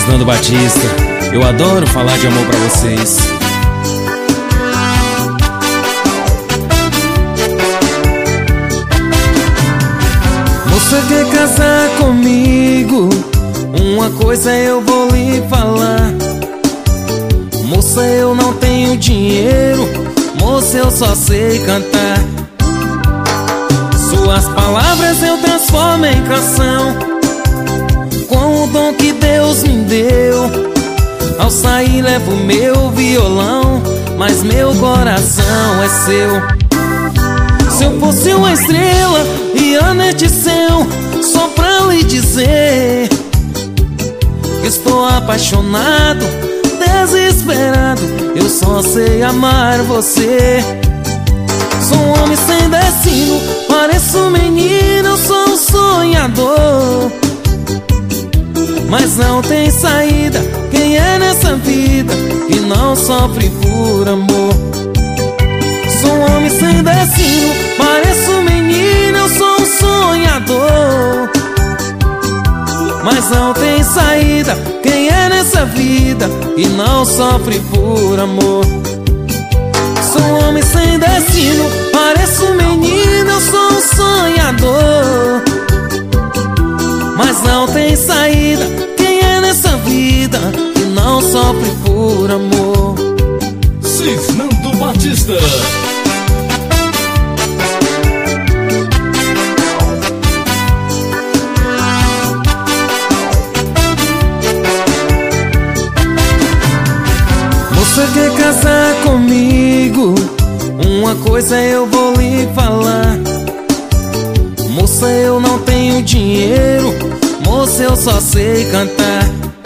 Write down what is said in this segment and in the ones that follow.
Nando Batista. Eu adoro falar de amor pra vocês. Você quer casar comigo? Uma coisa eu vou lhe falar. Moça, eu não tenho dinheiro. Moça, eu só sei cantar. Suas palavras eu transformo em canção, com o dom que Deus me deu. Ao sair levo meu violão, mas meu coração é seu. Se eu fosse uma estrela e a noite céu, só pra lhe dizer que estou apaixonado, desesperado, eu só sei amar você. Sou um homem sem destino, pareço um menino, eu sou um sonhador, mas não tem saída. Quem é nessa vida que não sofre por amor? Sou um homem sem destino, pareço um menino, eu sou um sonhador, mas não tem saída. Quem é nessa vida que não sofre por amor? Sou um homem sem destino, pareço um menino, eu sou um sonhador, mas não tem saída. Quem é nessa vida que não sofre por amor? Nando Batista. Você quer casar comigo? Uma coisa eu vou lhe falar. Moça, eu não tenho dinheiro. Moça, eu só sei cantar.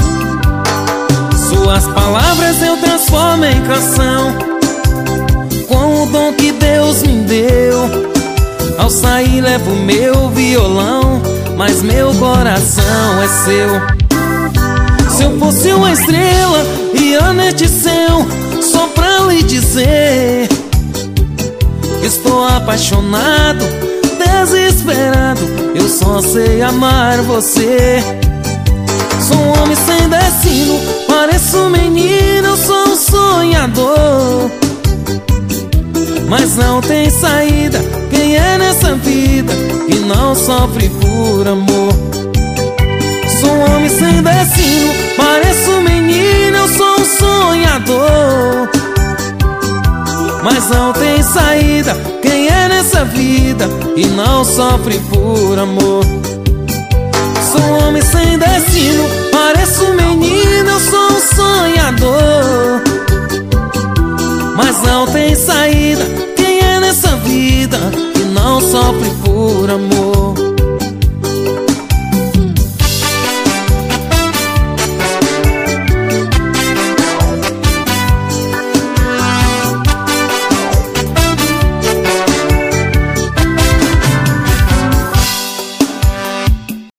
Suas palavras eu transformo em canção, com o dom que Deus me deu. Ao sair levo meu violão, mas meu coração é seu. Se eu fosse uma estrela e a noite céu, só pra lhe dizer que estou apaixonado, desesperado, eu só sei amar você. Sou um homem sem destino, pareço um menino, eu sou um sonhador, mas não tem saída. Quem é nessa vida que não sofre por amor? Sou um homem sem destino, pareço um menino, eu sou um sonhador, mas não tem saída. Quem é nessa vida que não sofre por amor? Sou um homem sem destino, pareço um menino, eu sou um sonhador, mas não tem saída. Quem é nessa vida que não sofre por amor?